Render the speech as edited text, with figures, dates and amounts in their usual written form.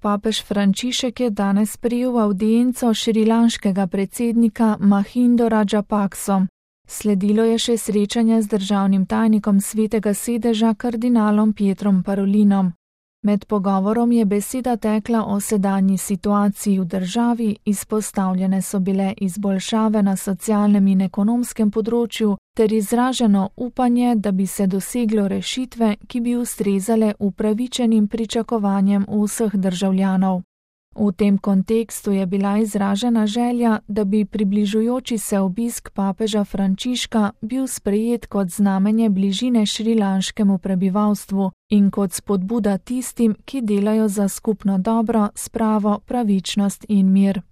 Papež Frančišek je danes prijel avdienco šrilanškega predsednika Mahindo Rajapakso. Sledilo je še srečanje z državnim tajnikom Svetega sedeža kardinalom Pietrom Parolinom. Med pogovorom je beseda tekla o sedanji situaciji v državi, izpostavljene so bile izboljšave na socialnem in ekonomskem področju ter izraženo upanje, da bi se doseglo rešitve, ki bi ustrezale upravičenim pričakovanjem vseh državljanov. V tem kontekstu je bila izražena želja, da bi približujoči se obisk papeža Frančiška bil sprejet kot znamenje bližine šrilanškemu prebivalstvu in kot spodbuda tistim, ki delajo za skupno dobro, spravo, pravičnost in mir.